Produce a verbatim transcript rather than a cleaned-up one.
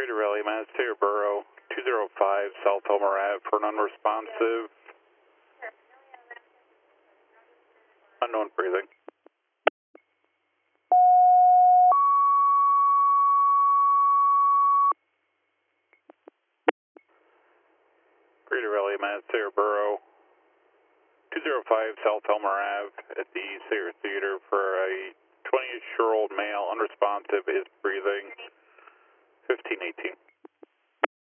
Greater Raleigh, Mass, Taylor Borough, two oh five South Elmer Ave for an unresponsive. Unknown breathing. Greater Raleigh, Mass, Taylor Borough, two oh five South Elmer Ave at the Sayre Theater for a twenty-eight-year-old male, unresponsive, is breathing, fifteen eighteen.